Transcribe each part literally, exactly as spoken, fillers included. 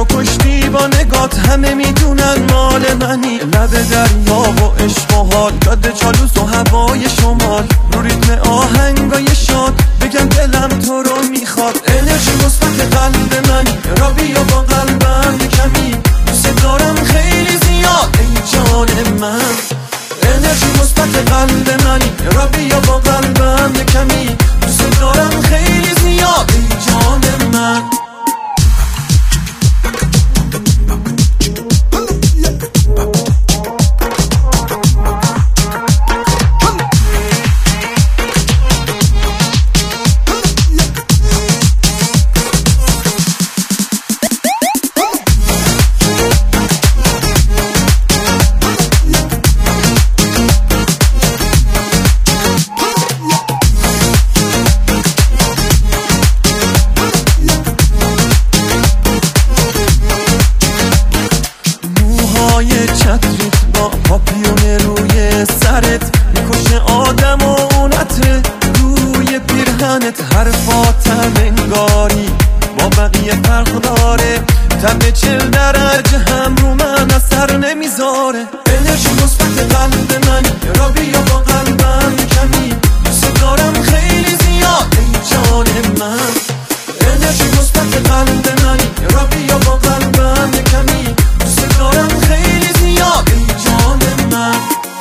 منو کشتی با نگات، همه میدونن مال منی. لب دریا و عشق و حال، جاده چالوس و هوای شمال، رو ریتم آهنگای شاد بگم دلم تو رو میخواد. انرژی مثبت قلب منی، را بیا با قلبم کمی، دوست دارم خیلی زیاد ای جان من. انرژی مثبت قلب منی، را بیا با قلبم کمی، دوست دارم خیلی زیاد ای جان من. چتریت با پاپیون روی سرت میکشه آدم و اون عطر روی پیرهنت. حرفاتم انگاری با بقیه فرق داره، تب چل درجه هم رو من اثر نمیذاره. انرژی مثبت قلب من، را بیا با قلبم کمی، دوست دارم خیلی زیاد ای جان من. انرژی مثبت قلب من، را بیا با قلبم کمی، دوست دارم خیلی زیاد ای جان من.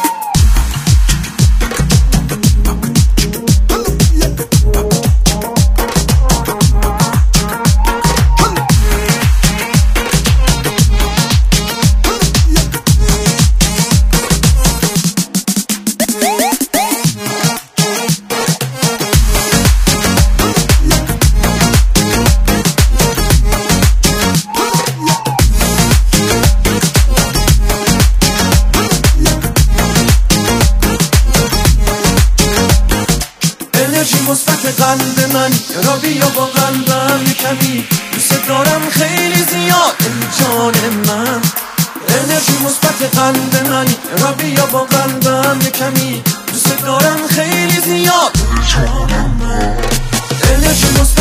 انرژی مثبت قلب من، را بیا با قلبم کمی، دوست دارم خیلی زیاد ای جان من. انرژی مثبت قلب من، را بیا با قلبم کمی، دوست دارم خیلی زیاد ای جان من. انرژی